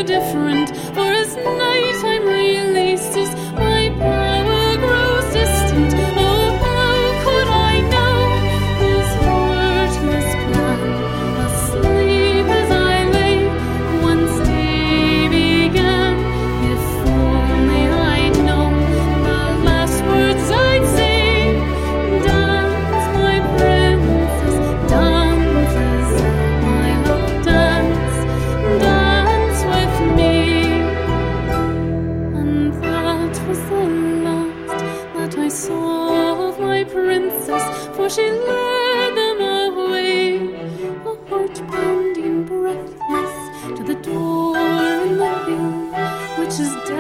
so different. For as night I'm released, as my power grows distant. Oh, how could I know his heartless plan? Asleep as I lay, once day began. If only I'd known the last words I'd say. Dance, my princess, dance as my love, dance, dance with me. And that was the last that I saw of my princess, for she led them away, a heart pounding breathless, to the door in the hill, which is